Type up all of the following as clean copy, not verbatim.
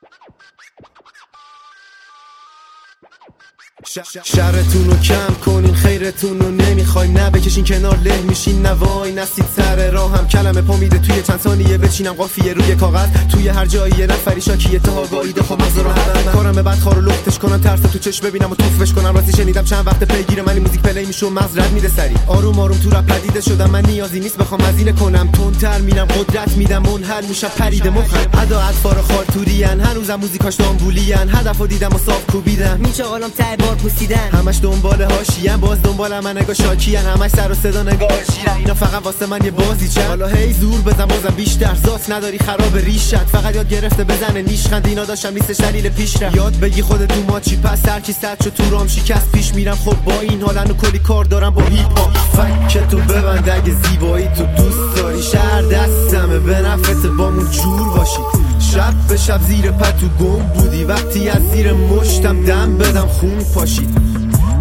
شرتون رو کم کنین، خیرتون رو نمیخوایم، نه بکشین کنار له میشین، نوای نستید سر راه هم کلمه پا میده توی چند ثانیه بچینم قافیه روی کاغذ، توی هر جایی یه نفری شاکیه تا گاییده خب مغز رو هم کارم بعد خارو لختش کنم، ترس تو چشم ببینم و توفش کنم، راستی شنیدم چند وقت پیگیر منی موزیک پلی میشه و مغز رد میده سری، آروم آروم تو رپ پدیده شدم، من نیازی نیست بخوام هزینه کنم، تندتر میرم قدرت میدم منحل میشم پرید مخم، ادا اطفار خارتورین هنوزم موزیکاش دامبولین، هدفو دیدم و صاف کوبیدم میچاقالم ته بار پوسیدن، همش دنبال هاشیان باز دنبال من نگاه شاکیان، همش سر و صدا نگاه شیرن، اینا فقط واسه من یه بازی چن، حالا هی زور بزن بازم بیشتر، ذات نداری خراب ریشت، فقط یاد گرفته بزنه نیشخند، اینا داشتم نیستش دلیل پیشرفت، یاد بگی خودت تو ما چی، پس هر کی صد شو تو رام شکست پیش میرم، خب با این حالن و کلی کار دارم با هیپ هاپ، فک تو ببند اگه زیبایی تو دوست داری، شهر دستمه به نفعت بامون جور باشی، شب به شب زیر پتو گم بودی، وقتی از زیر مشتم دم بدم خون پاشید،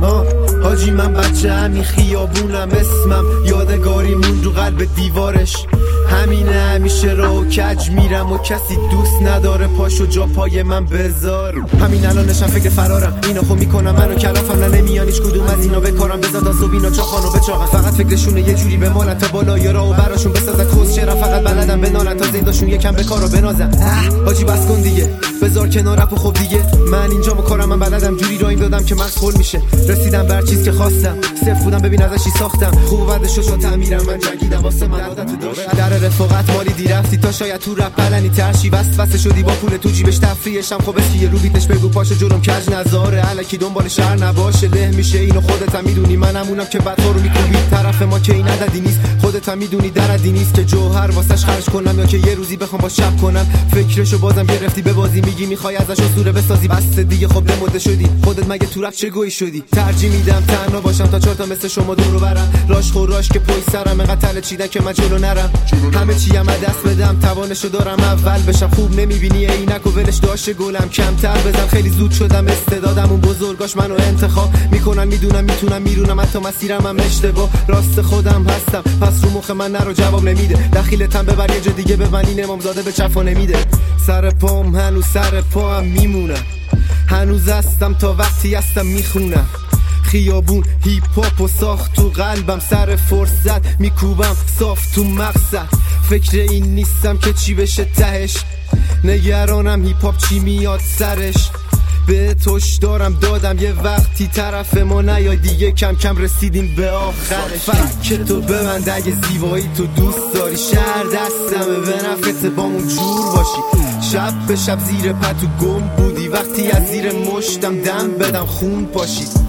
حاجی من بچه همین خیابونم، اسمم یادگاریمون رو قلب دیوارش، همینه همیشه راه و کج میرم و کسی دوست نداره پاشو جا پای من بذار، همین الانشم فکر فرارم، اینا خو میکنم منو کلافم، نه نمیان هیچ کدوم از اینا بکارم، بزا داز و بینا چاخانو بچاقم، فقط فکرشونه یه جوری بمالن تا بالای راه و براشون بسازن، کس چرا فقط بلدم بنالن تا زنداشون یکم به کارو بنازن، حاجی بس کن دیگه بذار کنار رپ و خب دیگه، من اینجا کارم، من بلدم جوری رایم دادم که مغز خل میشه، رسیدم بر چیز که خواستم، صفر بودم ببین ازشی ساختم، خوب بعدش شد تعمیرم، من جنگیدم واسه من عادت داشت، در رفاقت مالی دی رفتی تا شاید تو رپ پلنی ترشی، وسوسه شدی با پول تو جیبش تفریحشم، خب اسکی رو بیتش بگو پاشو جلوم کج نذاره، الکی دنبال شهر نباشه، له میشه اینو خودت هم میدونی، منمونم که بعد رو میکوبی، طرف ما که این عددی نیست، خودت هم میدونی دردی نیست که جوهر واسش خرج کنم، یا که یه روزی بخوام با شب کنم، فکرشو بازم گرفتی به بازی، میگی میخوای ازش اسطوره بسازی، بس دیگه خب دموده شدی، خودت مگه تو رپ چه گویی شدی، ترجیح میدم تنها باشم تا چهار تا مثل شما دورو برم، راش خوراش که پشت سرم انقدر تله چیدن که من جلو نرم، همه چی هم دست بدم توانشو دارم اول بشم، خوب نمیبینی عینک و ولش داشته گلم کمتر بزن، خیلی زود شدم استعدادم، اون بزرگاش منو انتخاب میکنن، میدونم میتونم میرونم حتی مسیرم هم اشتباه، راست خودم هستم پس رو مخ من نرو جواب نمیده، دخیلتم ببر یه جا دیگه ببنین امامزاده به چفا نمیده، سر پام هنوز سر پام میمونم، هنوز هستم تا وقتی هستم میخونم، خیابون هیپ هاپ و ساخت تو قلبم، سر فرصت میکوبم صاف تو مقصد، فکر این نیستم که چی بشه تهش، نگرانم هیپ هاپ چی میاد سرش، به توش دارم دادم یه وقتی طرف ما نیای دیگه، کم کم رسیدیم به آخرش، فک تو ببند اگه زیبایی تو دوست داری، شهر دستمه به نفعت بامون جور باشی، شب به شب زیر پتو گم بودی، وقتی از زیر مشتم دم بدم خون پاشید،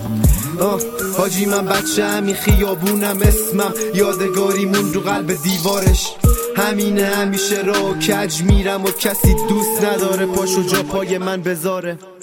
حاجی من بچه همین خیابونم، اسمم یادگاریمون رو قلب دیوارش، همینه همیشه راه و کج میرم و کسی دوست نداره پاشو جا پای من بذاره.